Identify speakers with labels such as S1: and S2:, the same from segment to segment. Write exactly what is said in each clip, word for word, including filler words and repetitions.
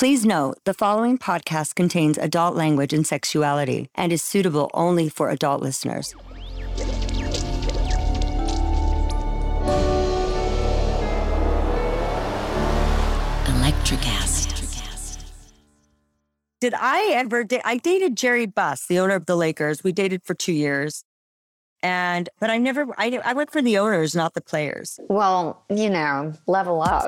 S1: Please note, the following podcast contains adult language and sexuality and is suitable only for adult listeners. Electricast. Did I ever date? I dated Jerry Buss, the owner of the Lakers. We dated for two years. And, but I never, I, I went for the owners, not the players.
S2: Well, you know, level up.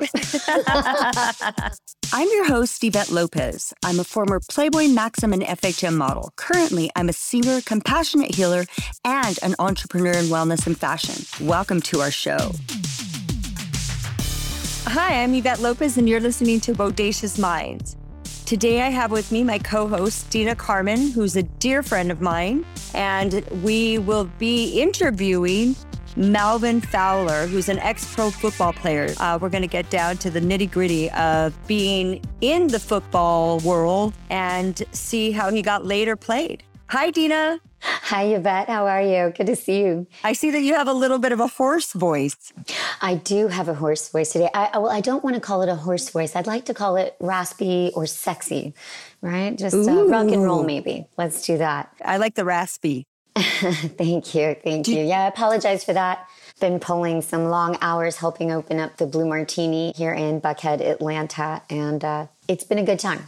S1: I'm your host, Yvette Lopez. I'm a former Playboy, Maxim, and F H M model. Currently, I'm a singer, compassionate healer, and an entrepreneur in wellness and fashion. Welcome to our show. Hi, I'm Yvette Lopez, and you're listening to Bodacious Minds. Today, I have with me my co-host, Dina Carmen, who's a dear friend of mine, and we will be interviewing Melvin Fowler, who's an ex-pro football player. Uh, we're going to get down to the nitty-gritty of being in the football world and see how he got later played. Hi, Dina.
S2: Hi, Yvette. How are you? Good to see you.
S1: I see that you have a little bit of a hoarse voice.
S2: I do have a hoarse voice today. I, well, I don't want to call it a hoarse voice. I'd like to call it raspy or sexy, right? Just uh, rock and roll, maybe. Let's do that.
S1: I like the raspy.
S2: Thank you. Thank you. Yeah, I apologize for that. Been pulling some long hours helping open up the Blue Martini here in Buckhead, Atlanta, and uh, it's been a good time.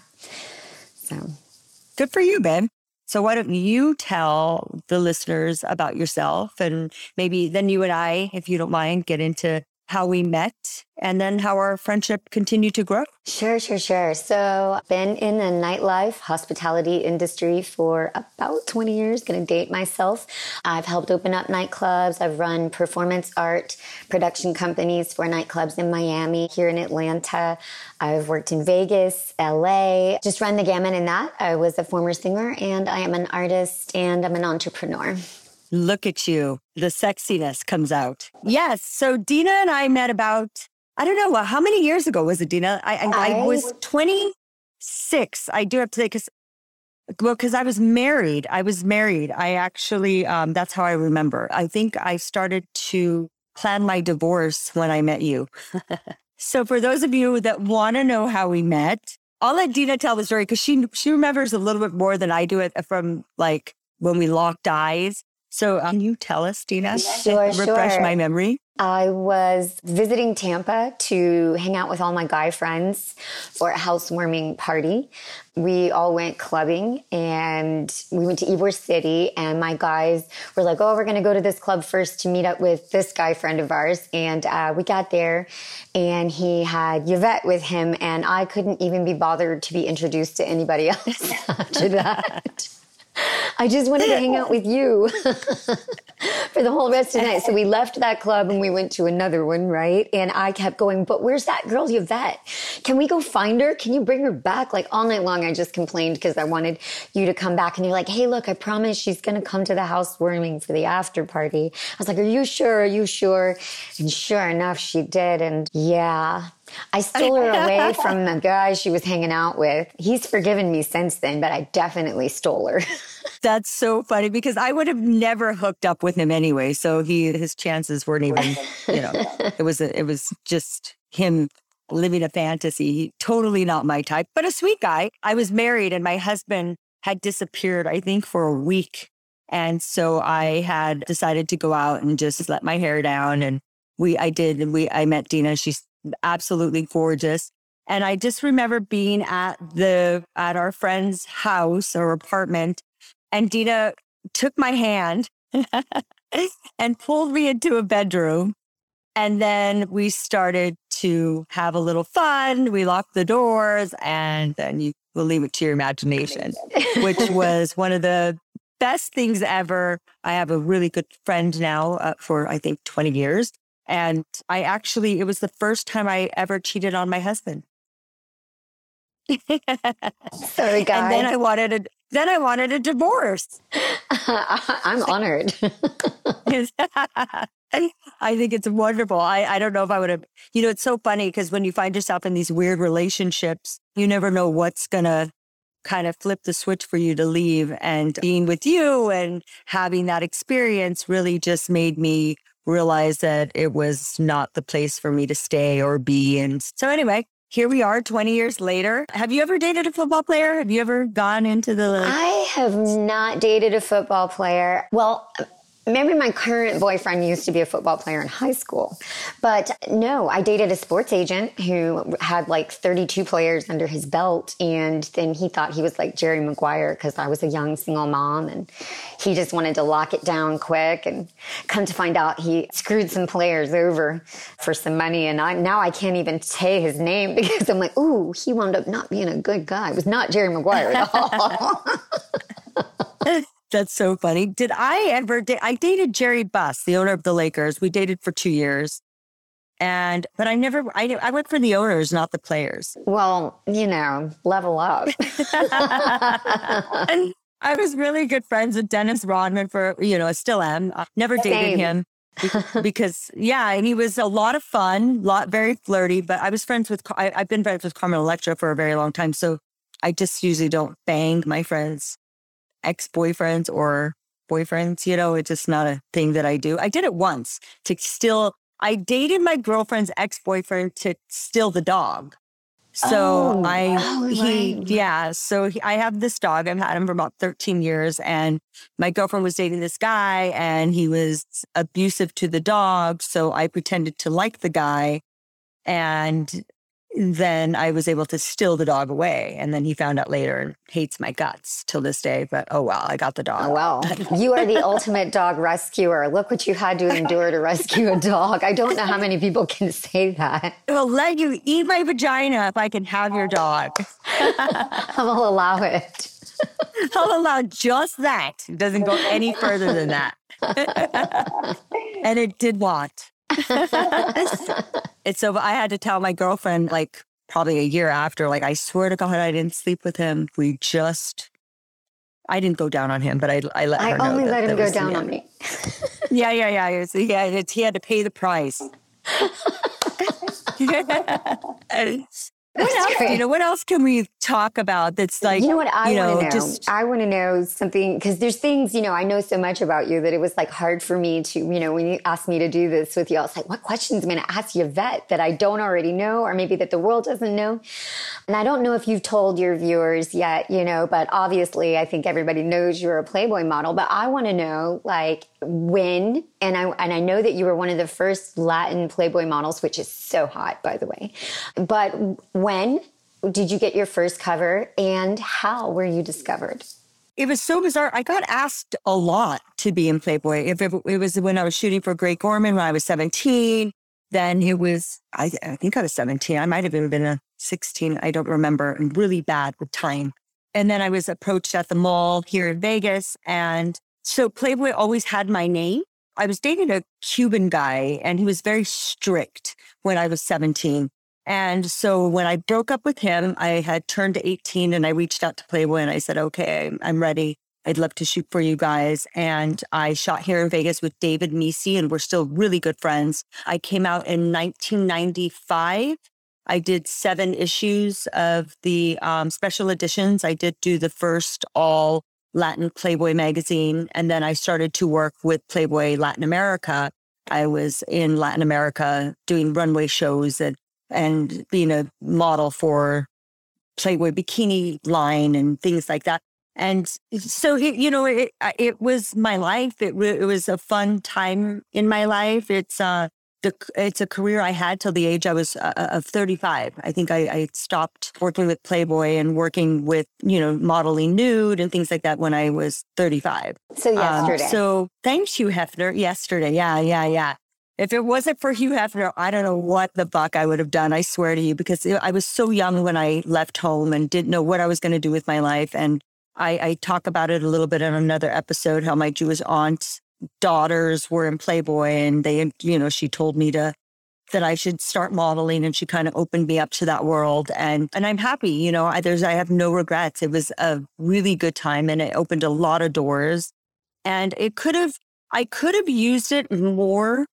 S2: So,
S1: good for you, babe. So why don't you tell the listeners about yourself, and maybe then you and I, if you don't mind, get into how we met and then how our friendship continued to grow?
S2: Sure, sure, sure. So I've been in the nightlife, hospitality industry for about twenty years, going to date myself. I've helped open up nightclubs. I've run performance art production companies for nightclubs in Miami, here in Atlanta. I've worked in Vegas, L A, just run the gamut in that. I was a former singer, and I am an artist, and I'm an entrepreneur.
S1: Look at you. The sexiness comes out. Yes. So Dina and I met about, I don't know, how many years ago was it, Dina? I, I, I was twenty-six. I do have to say, because, well, because I was married. I was married. I actually, um, that's how I remember. I think I started to plan my divorce when I met you. So for those of you that want to know how we met, I'll let Dina tell the story because she, she remembers a little bit more than I do it from like when we locked eyes. So um, can you tell us, Dina?
S2: Sure,
S1: Refresh
S2: sure.
S1: my memory.
S2: I was visiting Tampa to hang out with all my guy friends for a housewarming party. We all went clubbing, and we went to Ybor City, and my guys were like, oh, we're going to go to this club first to meet up with this guy friend of ours. And uh, we got there, and he had Yvette with him, and I couldn't even be bothered to be introduced to anybody else after that. I just wanted to hang out with you for the whole rest of the night. So we left that club and we went to another one, right? And I kept going, but where's that girl, Yvette? Can we go find her? Can you bring her back? Like all night long, I just complained because I wanted you to come back. And you're like, hey, look, I promise she's going to come to the housewarming for the after party. I was like, are you sure? Are you sure? And sure enough, she did. And yeah, I stole her away from the guy she was hanging out with. He's forgiven me since then, but I definitely stole her.
S1: That's so funny because I would have never hooked up with him anyway. So he, his chances weren't even, you know, it was, a, it was just him living a fantasy. He, totally not my type, but a sweet guy. I was married and my husband had disappeared, I think, for a week. And so I had decided to go out and just let my hair down. And we, I did, and we, I met Dina. She's absolutely gorgeous. And I just remember being at the, at our friend's house or apartment, and Dina took my hand and pulled me into a bedroom. And then we started to have a little fun. We locked the doors, and then you will leave it to your imagination, which was one of the best things ever. I have a really good friend now uh, for, I think, twenty years. And I actually, it was the first time I ever cheated on my husband.
S2: Sorry, guy.
S1: And then I wanted a, then I wanted a divorce.
S2: I'm honored.
S1: I think it's wonderful. I, I don't know if I would have, you know, it's so funny because when you find yourself in these weird relationships, you never know what's going to kind of flip the switch for you to leave. And being with you and having that experience really just made me realize that it was not the place for me to stay or be. And so anyway, here we are twenty years later. Have you ever dated a football player? Have you ever gone into the... Like...
S2: I have not dated a football player. Well, maybe my current boyfriend used to be a football player in high school. But no, I dated a sports agent who had like thirty-two players under his belt. And then he thought he was like Jerry Maguire because I was a young single mom. And he just wanted to lock it down quick. And come to find out, he screwed some players over for some money. And I, now I can't even say his name because I'm like, ooh, he wound up not being a good guy. It was not Jerry Maguire at all.
S1: That's so funny. Did I ever date? I dated Jerry Buss, the owner of the Lakers. We dated for two years. And, but I never, I, I went for the owners, not the players.
S2: Well, you know, level up.
S1: And I was really good friends with Dennis Rodman for, you know, I still am. I never dated
S2: Same.
S1: him because, yeah, and he was a lot of fun, lot very flirty, but I was friends with, I, I've been friends with Carmen Electra for a very long time. So I just usually don't bang my friends' ex-boyfriends or boyfriends, you know, it's just not a thing that I do. I did it once to steal, I dated my girlfriend's ex-boyfriend to steal the dog. So
S2: Oh,
S1: I,
S2: oh,
S1: he,
S2: right.
S1: yeah, so he, I have this dog. I've had him for about thirteen years and my girlfriend was dating this guy and he was abusive to the dog. So I pretended to like the guy and then I was able to steal the dog away. And then he found out later and hates my guts till this day. But oh, well, I got the dog.
S2: Oh, well, you are the ultimate dog rescuer. Look what you had to endure to rescue a dog. I don't know how many people can say that.
S1: I'll let you eat my vagina if I can have your dog.
S2: I will allow it.
S1: I'll allow just that. It doesn't go any further than that. And it did what? And so I had to tell my girlfriend, like, probably a year after, like, I swear to God, I didn't sleep with him. We just, I didn't go down on him, but I, I let
S2: I
S1: her know.
S2: only
S1: that,
S2: let him
S1: that
S2: go
S1: was,
S2: down
S1: yeah.
S2: on me.
S1: Yeah, yeah, yeah. It was, yeah, it's, he had to pay the price. What else,
S2: great.
S1: you know, what else can we talk about that's like,
S2: You know what I
S1: you know,
S2: want to know?
S1: just,
S2: I want to know something because there's things, you know, I know so much about you that it was like hard for me to, you know, when you asked me to do this with you, I was like, what questions am I going to ask Yvette that I don't already know or maybe that the world doesn't know? And I don't know if you've told your viewers yet, you know, but obviously I think everybody knows you're a Playboy model, but I want to know like when, and I, and I know that you were one of the first Latin Playboy models, which is so hot, by the way, but when did you get your first cover and how were you discovered?
S1: it was so bizarre. I got asked a lot to be in Playboy. If it, it was when I was shooting for Greg Gorman when I was seventeen, then it was, I, I think I was seventeen. I might have even been a sixteen. I don't remember. I'm really bad with time. And then I was approached at the mall here in Vegas. And so Playboy always had my name. I was dating a Cuban guy and he was very strict when I was seventeen. And so when I broke up with him, I had turned to eighteen and I reached out to Playboy and I said, okay, I'm ready. I'd love to shoot for you guys. And I shot here in Vegas with David Meese and we're still really good friends. I came out in nineteen ninety-five. I did seven issues of the um, special editions. I did do the first all Latin Playboy magazine. And then I started to work with Playboy Latin America. I was in Latin America doing runway shows and and being a model for Playboy bikini line and things like that. And so, it, you know, it, it was my life. It, it was a fun time in my life. It's uh, the it's a career I had till the age I was uh, of thirty-five. I think I, I stopped working with Playboy and working with, you know, modeling nude and things like that when I was thirty-five.
S2: So yesterday.
S1: Um, so thanks, Hugh Hefner. Yesterday. Yeah, yeah, yeah. If it wasn't for Hugh Hefner, I don't know what the buck I would have done, I swear to you, because I was so young when I left home and didn't know what I was going to do with my life. And I, I talk about it a little bit in another episode, how my Jewish aunt's daughters were in Playboy and they, you know, she told me to, that I should start modeling and she kind of opened me up to that world. And, and I'm happy, you know, I, there's, I have no regrets. It was a really good time and it opened a lot of doors and it could have, I could have used it more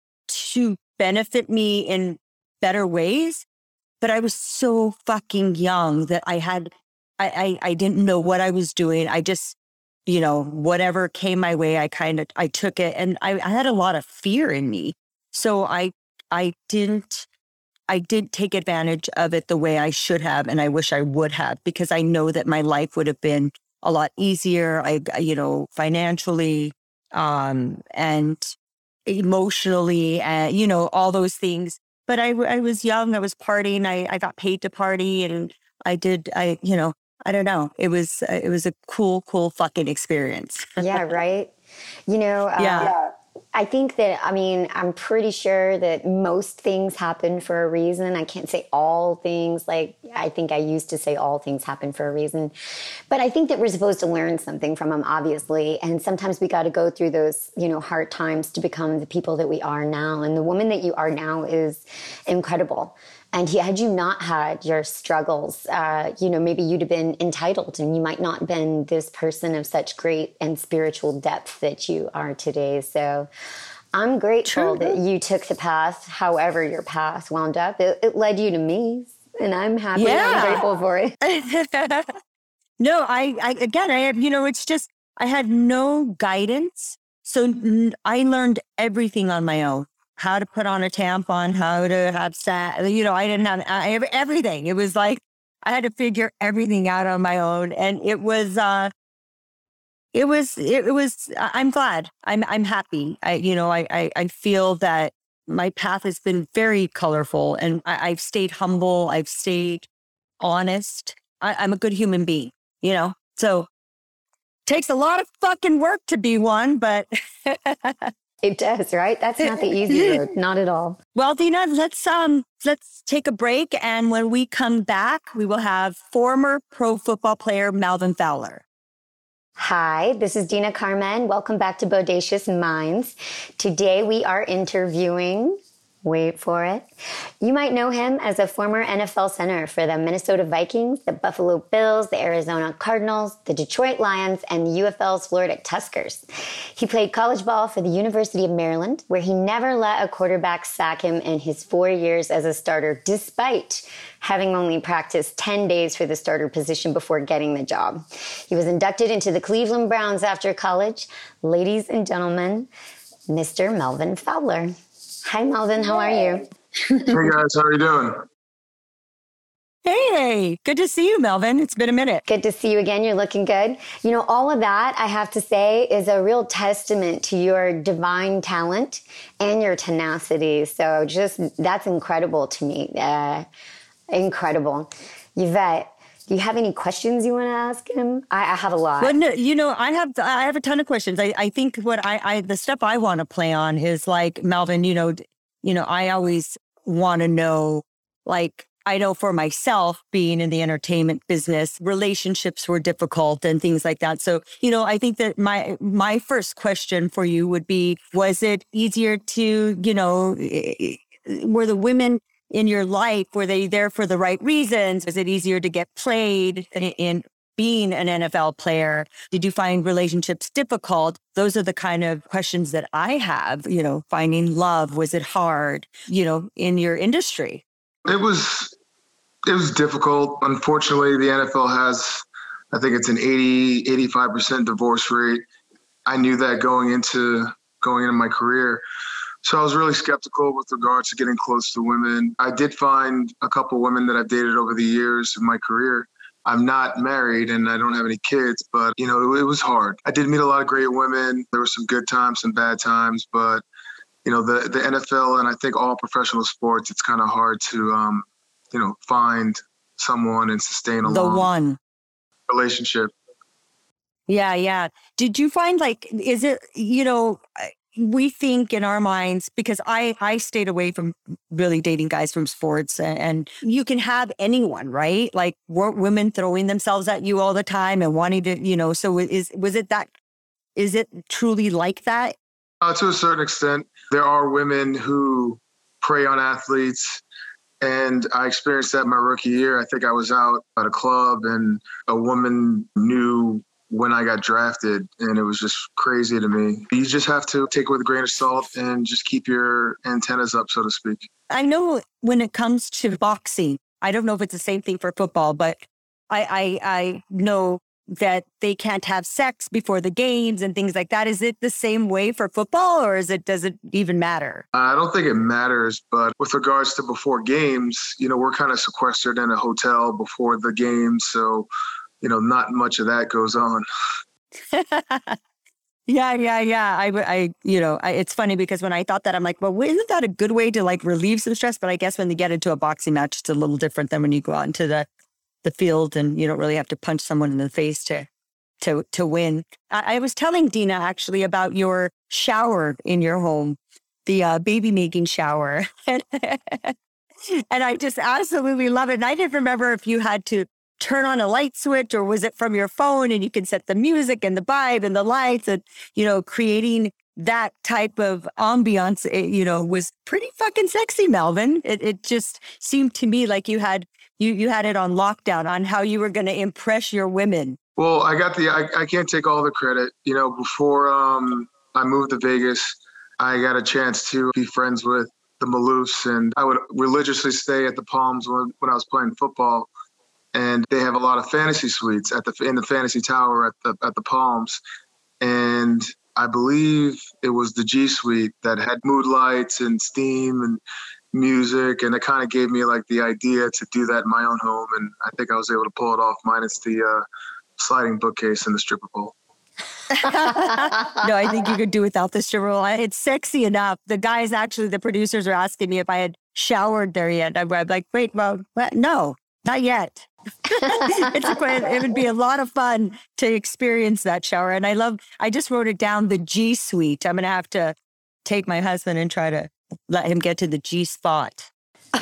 S1: to benefit me in better ways. But I was so fucking young that I had, I, I, I didn't know what I was doing. I just, you know, whatever came my way, I kind of, I took it. And I, I had a lot of fear in me. So I, I didn't, I did take advantage of it the way I should have. And I wish I would have, because I know that my life would have been a lot easier. I, you know, financially, um, and emotionally, and, you know, all those things. But I, I was young, I was partying, I, I got paid to party, and I did, I, you know, I don't know. It was, uh, it was a cool, cool fucking experience.
S2: Yeah, right. You know, uh,
S1: Yeah.
S2: I think that, I mean, I'm pretty sure that most things happen for a reason. I can't say all things. Like, I think I used to say all things happen for a reason. But I think that we're supposed to learn something from them, obviously. And sometimes we got to go through those, you know, hard times to become the people that we are now. And the woman that you are now is incredible. And he, had you not had your struggles, uh, you know, maybe you'd have been entitled and you might not have been this person of such great and spiritual depth that you are today. So I'm grateful True. That you took the path, however your path wound up. It, it led you to me, and I'm happy yeah. and I'm grateful for it.
S1: No, I, I, again, I have, you know, it's just, I had no guidance. So n- I learned everything on my own. How to put on a tampon, how to have sex, you know, I didn't have I have everything. It was like, I had to figure everything out on my own. And it was, uh, it was, it, it was, I'm glad. I'm, I'm happy. I, you know, I, I, I feel that my path has been very colorful, and I, I've stayed humble. I've stayed honest. I, I'm a good human being, you know, so takes a lot of fucking work to be one, but
S2: it does, right? That's not the easy road. Not at all.
S1: Well, Dina, let's um let's take a break, and when we come back, we will have former pro football player Melvin Fowler.
S2: Hi, this is Dina Carmen. Welcome back to Bodacious Minds. Today we are interviewing, wait for it, you might know him as a former N F L center for the Minnesota Vikings, the Buffalo Bills, the Arizona Cardinals, the Detroit Lions, and U F L's Florida Tuskers. He played college ball for the University of Maryland, where he never let a quarterback sack him in his four years as a starter, despite having only practiced ten days for the starter position before getting the job. He was inducted into the Cleveland Browns after college. Ladies and gentlemen, Mister Melvin Fowler. Hi, Melvin. How are you?
S3: Hey, guys. How are you doing?
S1: Hey, good to see you, Melvin. It's been a minute.
S2: Good to see you again. You're looking good. You know, all of that, I have to say, is a real testament to your divine talent and your tenacity. So just, that's incredible to me. Uh, incredible. Yvette, do you have any questions you want to ask him? I, I have a lot.
S1: Well, no, you know, I have I have a ton of questions. I, I think what I, I the stuff I want to play on is like, Melvin, you know, you know, I always want to know, like, I know for myself, being in the entertainment business, relationships were difficult and things like that. So, you know, I think that my my first question for you would be, was it easier to, you know, were the women in your life, were they there for the right reasons? Was it easier to get played in, in being an N F L player? Did you find relationships difficult? Those are the kind of questions that I have, you know, finding love. Was it hard, you know, in your industry?
S3: It was, it was difficult. Unfortunately, the N F L has, I think it's an eighty, eighty-five percent divorce rate. I knew that going into, going into my career. So I was really skeptical with regards to getting close to women. I did find a couple women that I've dated over the years of my career. I'm not married and I don't have any kids, but, you know, it, it was hard. I did meet a lot of great women. There were some good times, some bad times, but, you know, the, the N F L and I think all professional sports, it's kind of hard to, um, you know, find someone and sustain a
S1: the
S3: long
S1: one
S3: relationship.
S1: Yeah, yeah. Did you find, like, is it, you know, we think in our minds, because I, I stayed away from really dating guys from sports, and, and you can have anyone, right? Like, weren't women throwing themselves at you all the time and wanting to, you know, so is, was it that, is it truly like that?
S3: Uh, to a certain extent, there are women who prey on athletes. And I experienced that my rookie year. I think I was out at a club and a woman knew when I got drafted, and it was just crazy to me. You just have to take it with a grain of salt and just keep your antennas up, so to speak.
S1: I know when it comes to boxing, I don't know if it's the same thing for football, but I, I, I know that they can't have sex before the games and things like that. Is it the same way for football, or is it, does it even matter?
S3: I don't think it matters, but with regards to before games, you know, we're kind of sequestered in a hotel before the games. So, you know, not much of that goes on.
S1: Yeah, yeah, yeah. I, I, you know, I, it's funny because when I thought that, I'm like, well, isn't that a good way to like relieve some stress? But I guess when you get into a boxing match, it's a little different than when you go out into the, the field and you don't really have to punch someone in the face to, to, to win. I, I was telling Dina actually about your shower in your home, the uh, baby making shower. And I just absolutely love it. And I didn't remember if you had to turn on a light switch or was it from your phone and you can set the music and the vibe and the lights and, you know, creating that type of ambiance, it, you know, was pretty fucking sexy, Melvin. It it just seemed to me like you had, you, you had it on lockdown on how you were going to impress your women.
S3: Well, I got the, I, I can't take all the credit. You know, before um, I moved to Vegas, I got a chance to be friends with the Maloofs and I would religiously stay at the Palms when, when I was playing football. And they have a lot of fantasy suites at the in the fantasy tower at the at the Palms, and I believe it was the G Suite that had mood lights and steam and music, and it kind of gave me like the idea to do that in my own home, and I think I was able to pull it off, minus the uh, sliding bookcase and the stripper pole.
S1: No, I think you could do without the stripper pole. It's sexy enough. The guys, actually, the producers are asking me if I had showered there yet. I'm like, wait, well, what? No, not yet. It's a, it would be a lot of fun to experience that shower. And I love, I just wrote it down, the G Suite. I'm going to have to take my husband and try to let him get to the G spot.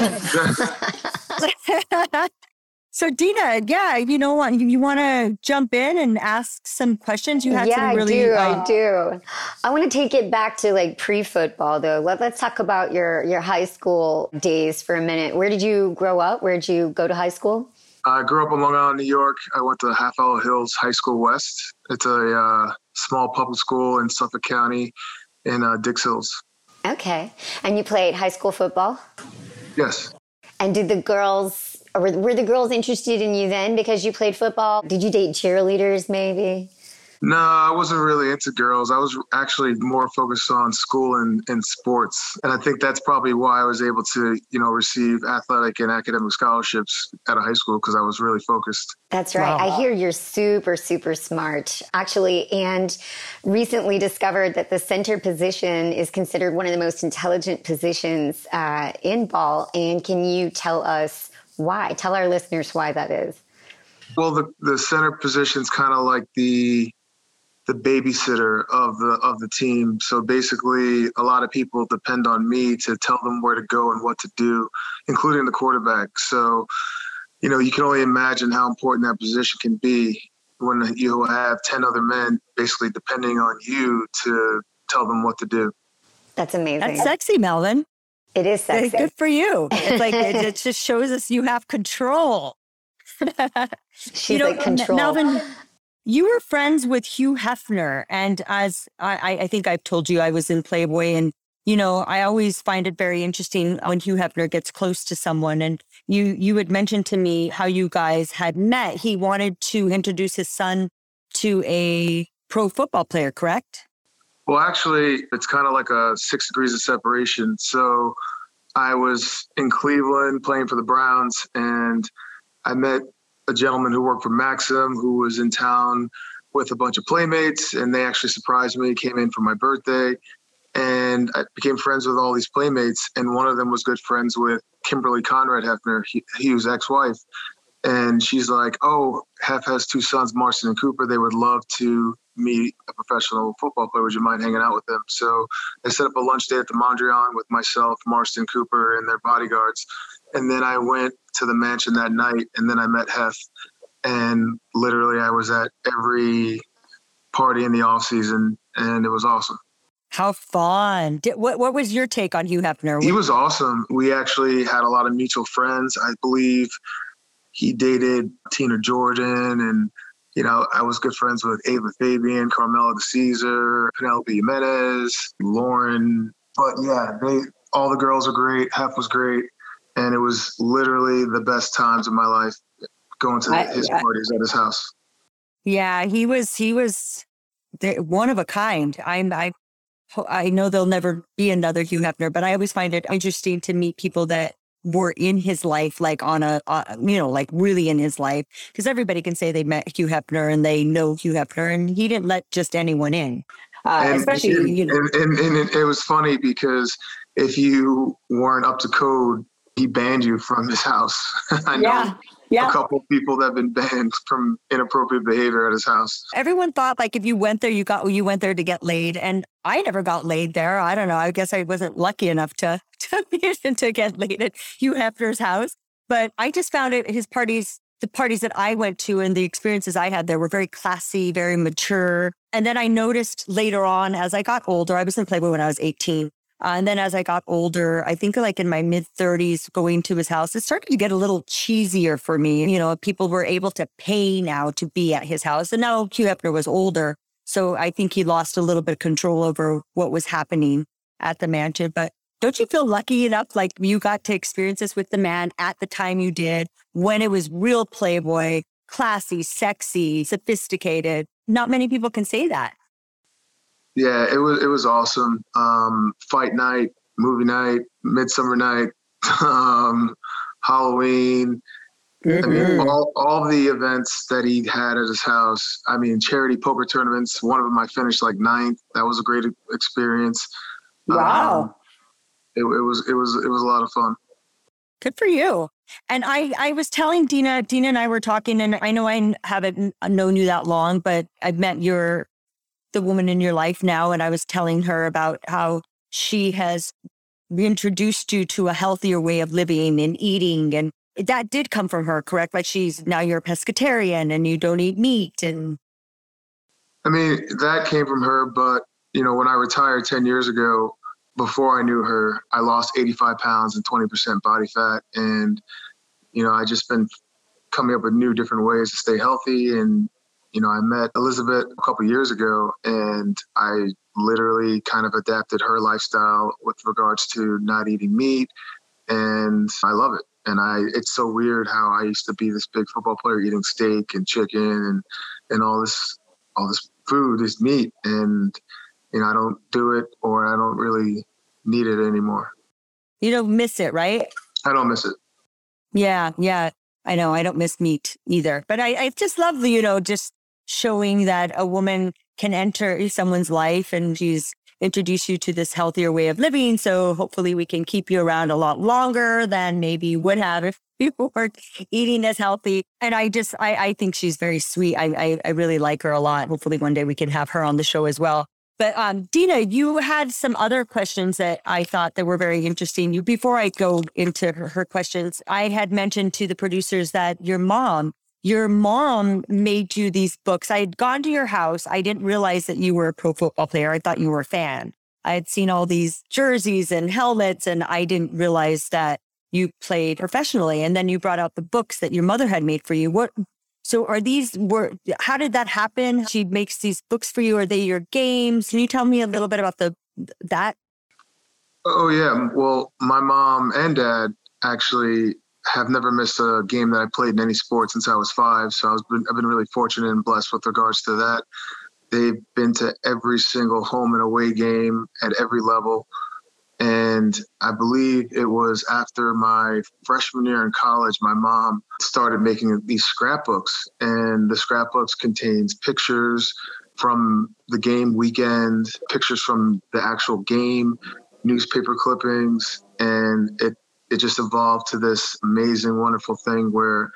S1: So Dina, yeah, you know what, you, you want to jump in and ask some questions? You had
S2: yeah,
S1: some really...
S2: I do,
S1: uh,
S2: I do. I want to take it back to like pre-football though. Let, let's talk about your, your high school days for a minute. Where did you grow up? Where did you go to high school?
S3: I grew up in Long Island, New York. I went to Half Hollow Hills High School West. It's a uh, small public school in Suffolk County in uh, Dix Hills.
S2: Okay. And you played high school football?
S3: Yes.
S2: And did the girls, or were, were the girls interested in you then because you played football? Did you date cheerleaders maybe?
S3: No, I wasn't really into girls. I was actually more focused on school and, and sports. And I think that's probably why I was able to, you know, receive athletic and academic scholarships out of high school, because I was really focused.
S2: That's right. Wow. I hear you're super, super smart, actually, and recently discovered that the center position is considered one of the most intelligent positions uh, in ball. And can you tell us why? Tell our listeners why that is.
S3: Well, the, the center position is kind of like the the babysitter of the of the team. So basically, a lot of people depend on me to tell them where to go and what to do, including the quarterback. So, you know, you can only imagine how important that position can be when you have ten other men basically depending on you to tell them what to do.
S2: That's amazing.
S1: That's sexy, Melvin.
S2: It is sexy.
S1: Good for you. It's like, it, it just shows us you have control.
S2: She's
S1: you know,
S2: like control.
S1: Melvin, you were friends with Hugh Hefner. And as I, I think I've told you, I was in Playboy. And, you know, I always find it very interesting when Hugh Hefner gets close to someone. And you, you had mentioned to me how you guys had met. He wanted to introduce his son to a pro football player, correct?
S3: Well, actually, it's kind of like a six degrees of separation. So I was in Cleveland playing for the Browns, and I met a gentleman who worked for Maxim who was in town with a bunch of playmates, and they actually surprised me, came in for my birthday, and I became friends with all these playmates, and one of them was good friends with Kimberly Conrad Hefner, Hugh's ex-wife, and she's like, oh, Hef has two sons, Marston and Cooper. They would love to meet a professional football player. Would you mind hanging out with them? So they set up a lunch day at the Mondrian with myself, Marston, Cooper, and their bodyguards. And then I went to the mansion that night, and then I met Hef. And literally I was at every party in the off season, and it was awesome.
S1: How fun. Did, what, what was your take on Hugh Hefner?
S3: He was awesome. We actually had a lot of mutual friends. I believe he dated Tina Jordan, and, you know, I was good friends with Ava Fabian, Carmela de Caesar, Penelope Jimenez, Lauren. But yeah, they all the girls were great. Hef was great. And it was literally the best times of my life going to I, his I, parties at his house.
S1: Yeah, he was, he was the- one of a kind. I'm, I, I know there'll never be another Hugh Hefner, but I always find it interesting to meet people that were in his life, like on a, uh, you know, like really in his life. Because everybody can say they met Hugh Hefner and they know Hugh Hefner, and he didn't let just anyone in. Uh,
S3: And,
S1: especially, you know.
S3: and, and, and it, it was funny because if you weren't up to code, he banned you from his house. I
S1: Yeah.
S3: know
S1: Yeah.
S3: a couple of people that have been banned from inappropriate behavior at his house.
S1: Everyone thought like if you went there, you got you went there to get laid, and I never got laid there. I don't know. I guess I wasn't lucky enough to to, to get laid at Hugh Hefner's house. But I just found it his parties, the parties that I went to, and the experiences I had there were very classy, very mature. And then I noticed later on, as I got older, I was in Playboy when I was eighteen. Uh, and then as I got older, I think like in my mid thirties, going to his house, it started to get a little cheesier for me. You know, people were able to pay now to be at his house. And now Hugh Hefner was older. So I think he lost a little bit of control over what was happening at the mansion. But don't you feel lucky enough, like you got to experience this with the man at the time you did, when it was real Playboy, classy, sexy, sophisticated? Not many people can say that.
S3: Yeah, it was it was awesome. Um, fight night, movie night, midsummer night, um, Halloween. Mm-hmm. I mean, all all the events that he had at his house. I mean, charity poker tournaments. One of them I finished like ninth. That was a great experience.
S1: Wow.
S3: Um, it, it was it was it was a lot of fun.
S1: Good for you. And I, I was telling Dina, Dina and I were talking, and I know I haven't known you that long, but I've met your the woman in your life now. And I was telling her about how she has reintroduced you to a healthier way of living and eating. And that did come from her, correct? Like she's now you're a pescatarian and you don't eat meat. And
S3: I mean, that came from her. But, you know, when I retired ten years ago, before I knew her, I lost eighty-five pounds and twenty percent body fat. And, you know, I just been coming up with new different ways to stay healthy. And, you know, I met Elizabeth a couple of years ago, and I literally kind of adapted her lifestyle with regards to not eating meat. And I love it. And I, it's so weird how I used to be this big football player eating steak and chicken and, and all this, all this food, this meat. And, you know, I don't do it, or I don't really need it anymore.
S1: You don't miss it, right?
S3: I don't miss it.
S1: Yeah. Yeah. I know. I don't miss meat either, but I, I just love, you know, just showing that a woman can enter someone's life and she's introduced you to this healthier way of living. So hopefully we can keep you around a lot longer than maybe you would have if you weren't eating as healthy. And I just, I, I think she's very sweet. I, I, I really like her a lot. Hopefully one day we can have her on the show as well. But um, Dina, you had some other questions that I thought that were very interesting. You, before I go into her, her questions, I had mentioned to the producers that your mom, your mom made you these books. I had gone to your house. I didn't realize that you were a pro football player. I thought you were a fan. I had seen all these jerseys and helmets, and I didn't realize that you played professionally. And then you brought out the books that your mother had made for you. What? So are these, were, how did that happen? She makes these books for you. Are they your games? Can you tell me a little bit about the that?
S3: Oh, yeah. Well, my mom and dad actually have never missed a game that I played in any sport since I was five. So I was been, I've been really fortunate and blessed with regards to that. They've been to every single home and away game at every level. And I believe it was after my freshman year in college, my mom started making these scrapbooks, and the scrapbooks contains pictures from the game weekend, pictures from the actual game, newspaper clippings, and it, it just evolved to this amazing, wonderful thing where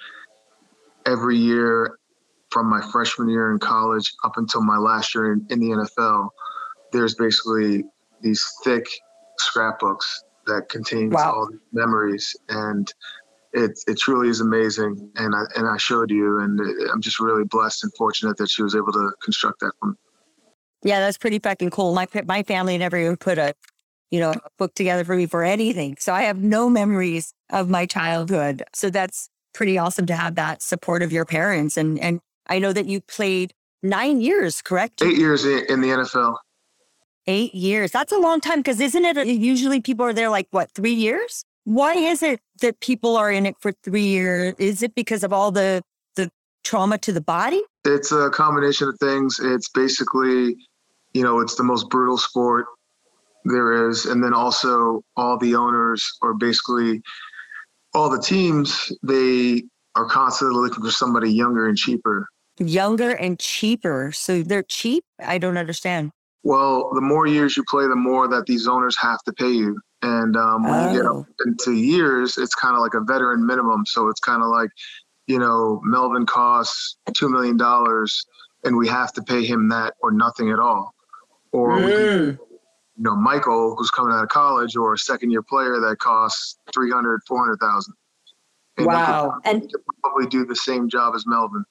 S3: every year from my freshman year in college up until my last year in, in the N F L, there's basically these thick scrapbooks that contains wow. all the memories, and it it truly is amazing. And I and I showed you, and I'm just really blessed and fortunate that she was able to construct that for me.
S1: Yeah, that's pretty fucking cool. My my family never even put a you know a book together for me for anything, so I have no memories of my childhood. So that's pretty awesome to have that support of your parents. And and I know that you played nine years, correct?
S3: Eight years in the N F L.
S1: Eight years. That's a long time, because isn't it usually people are there like, what, three years? Why is it that people are in it for three years? Is it because of all the, the trauma to the body?
S3: It's a combination of things. It's basically, you know, it's the most brutal sport there is. And then also all the owners or basically all the teams, they are constantly looking for somebody younger and cheaper.
S1: Younger and cheaper. So they're cheap? I don't understand.
S3: Well, the more years you play, the more that these owners have to pay you. And um, when oh. you get up into years, it's kind of like a veteran minimum. So it's kind of like, you know, Melvin costs two million dollars and we have to pay him that or nothing at all. Or, mm. we can, you know, Michael, who's coming out of college, or a second year player that costs three hundred, four hundred thousand. And
S1: wow.
S3: He and probably do the same job as Melvin.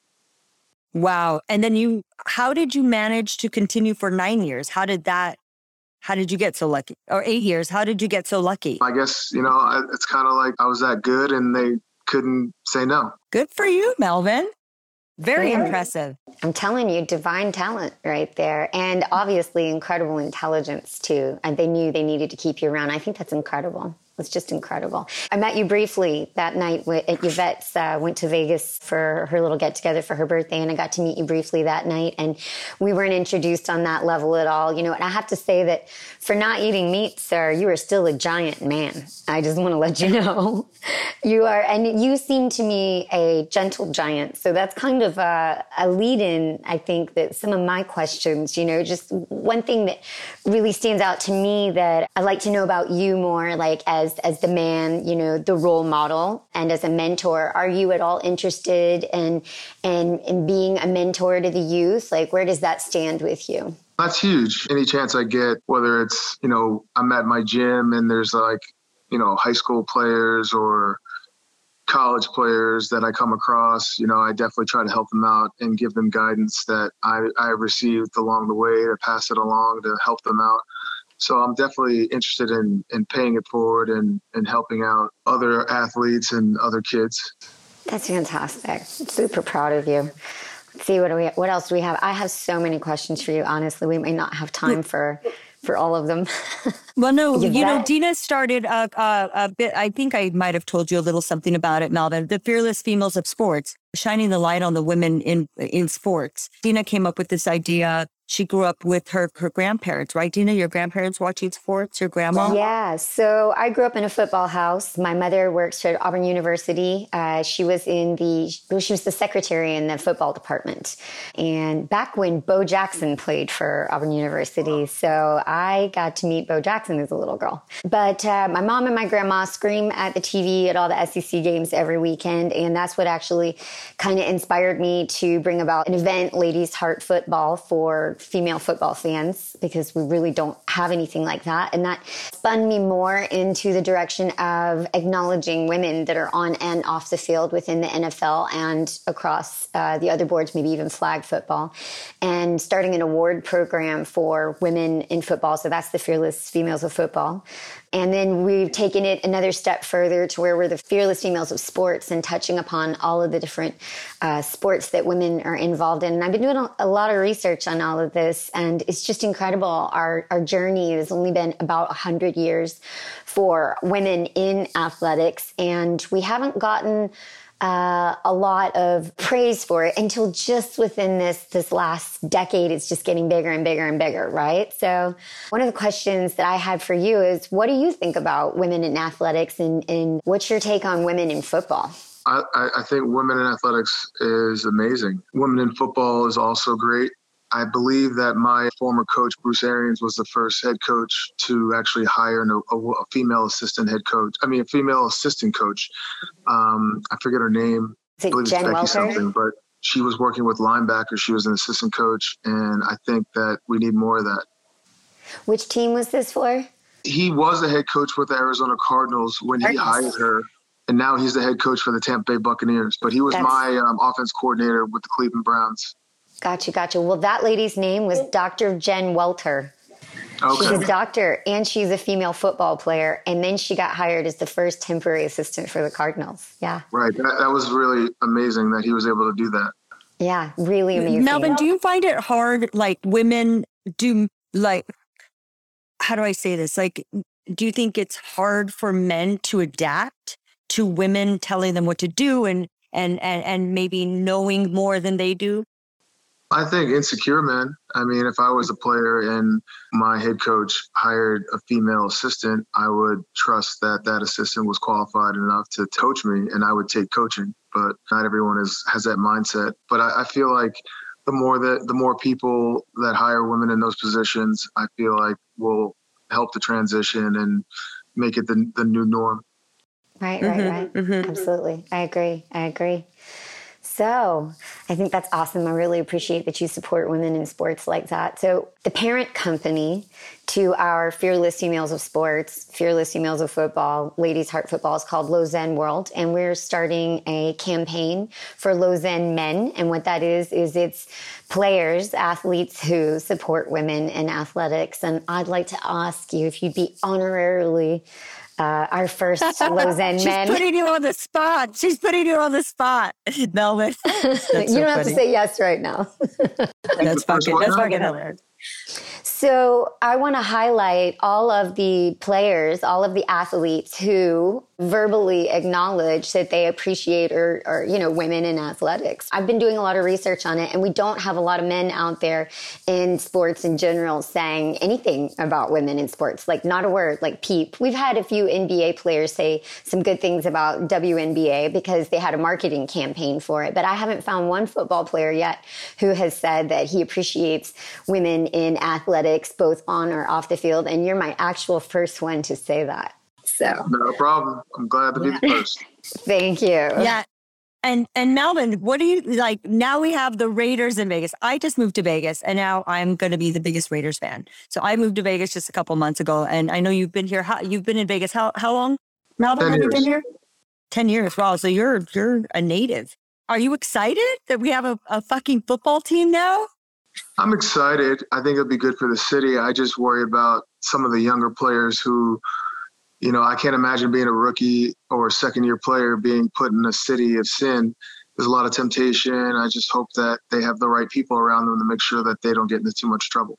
S1: Wow. And then you, how did you manage to continue for nine years? How did that, how did you get so lucky? Or eight years, how did you get so lucky?
S3: I guess, you know, it's kind of like I was that good and they couldn't say no.
S1: Good for you, Melvin. Very yeah. impressive.
S2: I'm telling you, divine talent right there. And obviously incredible intelligence too. And they knew they needed to keep you around. I think that's incredible. It's just incredible. I met you briefly that night at Yvette's, uh, went to Vegas for her little get together for her birthday. And I got to meet you briefly that night. And we weren't introduced on that level at all. You know, and I have to say that for not eating meat, sir, you are still a giant man. I just want to let you know you are. And you seem to me a gentle giant. So that's kind of a, a lead in, I think, that some of my questions, you know, just one thing that really stands out to me that I'd like to know about you more, like as as the man, you know, the role model, and as a mentor. Are you at all interested in, in, in being a mentor to the youth? Like, where does that stand with you?
S3: That's huge. Any chance I get, whether it's, you know, I'm at my gym and there's like, you know, high school players or college players that I come across, you know, I definitely try to help them out and give them guidance that I, I received along the way, to pass it along, to help them out. So I'm definitely interested in, in paying it forward and, and helping out other athletes and other kids.
S2: That's fantastic. I'm super proud of you. Let's see, what do we, what else do we have? I have so many questions for you. Honestly, we may not have time for, for all of them.
S1: Well, no, you, you know, Dina started a, a, a bit, I think I might have told you a little something about it, Melvin, the Fearless Females of Sports, shining the light on the women in, in sports. Dina came up with this idea. She grew up with her, her grandparents, right, Dina? Your grandparents watching sports, your grandma?
S2: Yeah, so I grew up in a football house. My mother works at Auburn University. Uh, she was in the, well, she was the secretary in the football department. And back when Bo Jackson played for Auburn University. So I got to meet Bo Jackson as a little girl. But uh, my mom and my grandma scream at the T V at all the S E C games every weekend. And that's what actually kind of inspired me to bring about an event, Ladies Heart Football, for female football fans, because we really don't have anything like that. And that spun me more into the direction of acknowledging women that are on and off the field within the N F L and across uh, the other boards, maybe even flag football, and starting an award program for women in football. So that's the Fearless Females of Football. And then we've taken it another step further to where we're the Fearless Females of Sports and touching upon all of the different uh, sports that women are involved in. And I've been doing a, a lot of research on all of this, and it's just incredible. Our, our journey has only been about one hundred years for women in athletics, and we haven't gotten Uh, a lot of praise for it until just within this this last decade. It's just getting bigger and bigger and bigger, right? So one of the questions that I had for you is, what do you think about women in athletics, and, and what's your take on women in football?
S3: I, I think women in athletics is amazing. Women in football is also great. I believe that my former coach, Bruce Arians, was the first head coach to actually hire a, a female assistant head coach. I mean, a female assistant coach. Um, I forget her name.
S2: Is it Jen Welter?
S3: Something, but she was working with linebackers. She was an assistant coach, and I think that we need more of that.
S2: Which team was this for?
S3: He was the head coach with the Arizona Cardinals when he hired her, and now he's the head coach for the Tampa Bay Buccaneers. But he was That's... my um, offense coordinator with the Cleveland Browns.
S2: Gotcha, gotcha. Well, that lady's name was Doctor Jen Welter. Okay. She's a doctor, and she's a female football player. And then she got hired as the first temporary assistant for the Cardinals. Yeah.
S3: Right. That, that was really amazing that he was able to do that.
S2: Yeah, really amazing.
S1: Melvin, do you find it hard, like women do, like, how do I say this? Like, do you think it's hard for men to adapt to women telling them what to do and, and, and, and maybe knowing more than they do?
S3: I think insecure men. I mean, if I was a player and my head coach hired a female assistant, I would trust that that assistant was qualified enough to coach me, and I would take coaching. But not everyone is has that mindset. But I, I feel like the more that the more people that hire women in those positions, I feel like will help the transition and make it the the new norm.
S2: Right, right,
S1: Mm-hmm,
S2: right.
S1: mm-hmm.
S2: Absolutely. I agree. I agree. So I think that's awesome. I really appreciate that you support women in sports like that. So the parent company to our Fearless Females of Sports, Fearless Females of Football, Ladies Heart Football is called Lausanne World. And we're starting a campaign for Lausanne Men. And what that is, is it's players, athletes who support women in athletics. And I'd like to ask you if you'd be honorarily Uh, our first Lausanne
S1: She's
S2: Men.
S1: She's putting you on the spot. She's putting you on the spot, Melvin.
S2: You
S1: so
S2: don't
S1: funny.
S2: have to say yes right now.
S1: That's fucking, that's fucking hilarious.
S2: So I want to highlight all of the players, all of the athletes who verbally acknowledge that they appreciate or, or, you know, women in athletics. I've been doing a lot of research on it, and we don't have a lot of men out there in sports in general saying anything about women in sports, like not a word, like peep. We've had a few N B A players say some good things about W N B A because they had a marketing campaign for it, but I haven't found one football player yet who has said that he appreciates women in athletics, both on or off the field, and you're my actual first one to say that. So
S3: No problem. I'm glad to
S2: yeah.
S3: be the first.
S2: Thank you.
S1: Yeah. And and Melvin, what do you like? Now we have the Raiders in Vegas. I just moved to Vegas, and now I'm going to be the biggest Raiders fan. So I moved to Vegas just a couple months ago, and I know you've been here. How, you've been in Vegas how how long? Melvin,
S3: Ten
S1: have you
S3: years.
S1: been here? Ten years. Wow. So you're you're a native. Are you excited that we have a, a fucking football team now?
S3: I'm excited. I think it'll be good for the city. I just worry about some of the younger players who, you know, I can't imagine being a rookie or a second year player being put in a city of sin. There's a lot of temptation. I just hope that they have the right people around them to make sure that they don't get into too much trouble.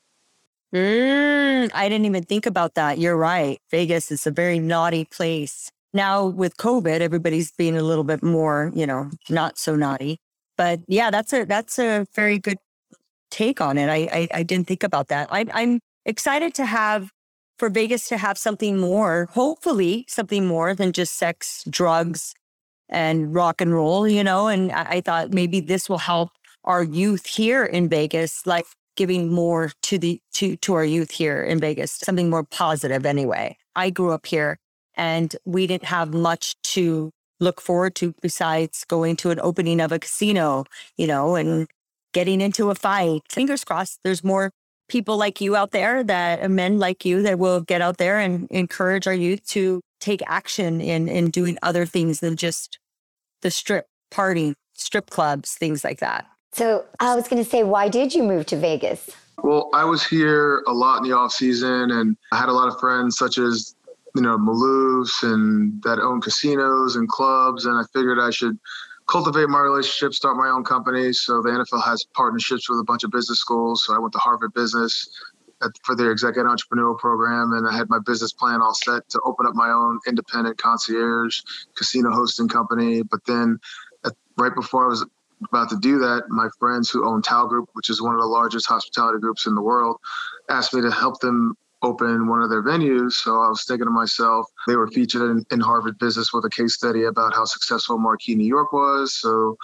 S1: Mm, I didn't even think about that. You're right. Vegas is a very naughty place. Now with COVID, everybody's being a little bit more, you know, not so naughty. But yeah, that's a that's a very good take on it. I I, I didn't think about that. I, I'm excited to have for Vegas to have something more, hopefully something more than just sex, drugs, and rock and roll, you know. And I, I thought maybe this will help our youth here in Vegas, like giving more to the to to our youth here in Vegas, something more positive anyway. I grew up here and we didn't have much to look forward to besides going to an opening of a casino, you know, and getting into a fight. Fingers crossed there's more people like you out there, that men like you that will get out there and encourage our youth to take action in, in doing other things than just the strip party, strip clubs, things like that.
S2: So I was going to say, why did you move to Vegas?
S3: Well, I was here a lot in the off season, and I had a lot of friends such as, you know, Maloofs and that own casinos and clubs. And I figured I should cultivate my relationship, start my own company. So the N F L has partnerships with a bunch of business schools. So I went to Harvard Business at, for their executive entrepreneurial program. And I had my business plan all set to open up my own independent concierge casino hosting company. But then at, right before I was about to do that, my friends who own Tao Group, which is one of the largest hospitality groups in the world, asked me to help them open one of their venues. So I was thinking to myself, they were featured in, in Harvard Business with a case study about how successful Marquee New York was. So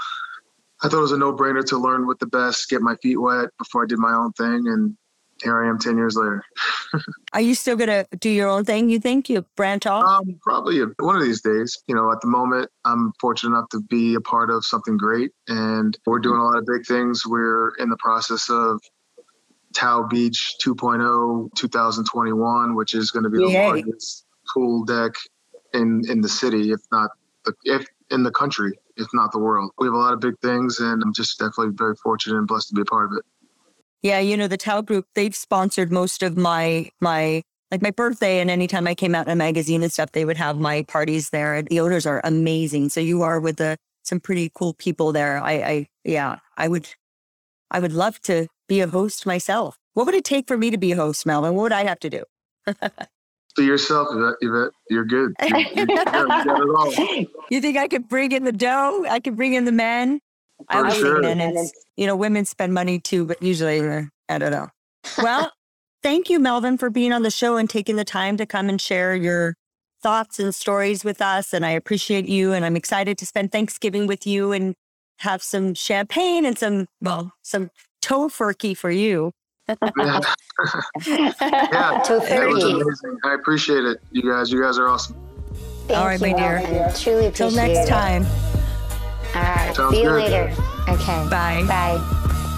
S3: I thought it was a no-brainer to learn with the best, get my feet wet before I did my own thing. And here I am ten years later.
S1: Are you still going to do your own thing, you think? You branch off?
S3: Um, probably one of these days. You know, at the moment, I'm fortunate enough to be a part of something great. And we're doing a lot of big things. We're in the process of Tao Beach two point oh twenty twenty-one, which is going to be the
S1: Yay.
S3: largest pool deck in, in the city, if not the, if in the country, if not the world. We have a lot of big things, and I'm just definitely very fortunate and blessed to be a part of it.
S1: Yeah, you know, the Tao Group, they've sponsored most of my, my like my birthday, and anytime I came out in a magazine and stuff, they would have my parties there. And the owners are amazing. So you are with the, some pretty cool people there. I, I, yeah, I would, I would love to be a host myself. What would it take for me to be a host, Melvin? What would I have to do?
S3: To yourself, Yvette, Yvette, you're good. You, you, you got it all.
S1: You think I could bring in the dough? I could bring in the men? I was
S3: sure.
S1: saying, and it's, you know, women spend money too, but usually, uh, I don't know. Well, thank you, Melvin, for being on the show and taking the time to come and share your thoughts and stories with us. And I appreciate you. And I'm excited to spend Thanksgiving with you and have some champagne and some, well, some tofurkey for you.
S3: Yeah, yeah, it was amazing. I appreciate it, you guys. You guys are awesome.
S2: Thank
S1: All right,
S2: you,
S1: my dear.
S2: Melvin. Truly appreciate
S1: Till next
S2: it.
S1: time.
S2: All right.
S3: Sounds
S2: See you
S3: good.
S2: later. Okay.
S1: Bye.
S2: Bye.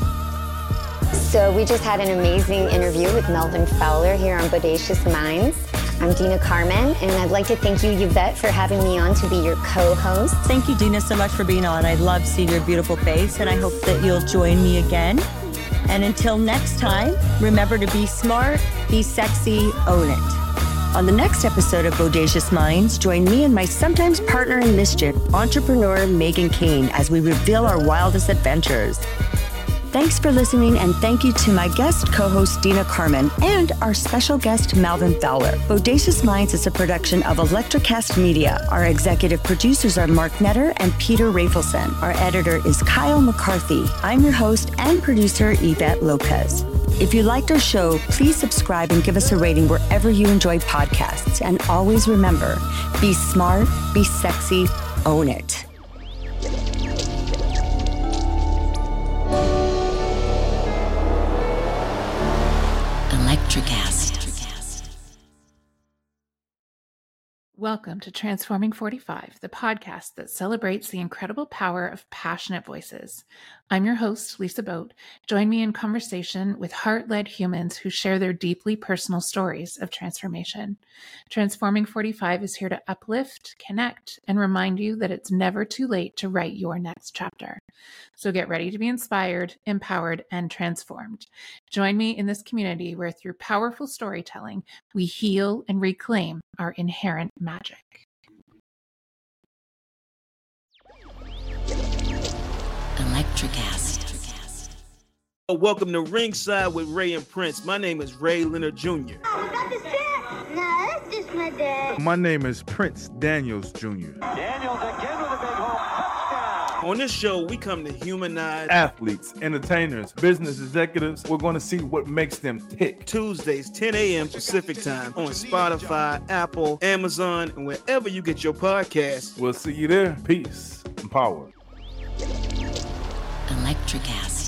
S2: So we just had an amazing interview with Melvin Fowler here on Bodacious Minds. I'm Dina Carmen, and I'd like to thank you, Yvette, for having me on to be your co-host.
S1: Thank you, Dina, so much for being on. I love seeing your beautiful face, and I hope that you'll join me again. And until next time, remember to be smart, be sexy, own it. On the next episode of Bodacious Minds, join me and my sometimes partner in mischief, entrepreneur Megan Kane, as we reveal our wildest adventures. Thanks for listening, and thank you to my guest co-host Dina Carmen and our special guest Melvin Fowler. Bodacious Minds is a production of Electrocast Media. Our executive producers are Mark Netter and Peter Rafelson. Our editor is Kyle McCarthy. I'm your host and producer, Yvette Lopez. If you liked our show, please subscribe and give us a rating wherever you enjoy podcasts. And always remember, be smart, be sexy, own it.
S4: Electrocast.
S5: Welcome to Transforming forty-five, the podcast that celebrates the incredible power of passionate voices. I'm your host, Lisa Boat. Join me in conversation with heart-led humans who share their deeply personal stories of transformation. Transforming forty-five is here to uplift, connect, and remind you that it's never too late to write your next chapter. So get ready to be inspired, empowered, and transformed. Join me in this community where through powerful storytelling, we heal and reclaim our inherent magic.
S4: Electrocast.
S6: Welcome to Ringside with Ray and Prince. My name is Ray Leonard Junior
S7: Oh, is that the set? No, that's just my dad.
S8: My name is Prince Daniels Junior
S9: Daniels again with a big home touchdown.
S6: On this show, we come to humanize
S8: Athletes, entertainers, business executives. We're going to see what makes them tick.
S6: Tuesdays, ten a.m. Pacific time on Spotify, Apple, Amazon, and wherever you get your podcasts.
S8: We'll see you there. Peace and power.
S4: Electrocast.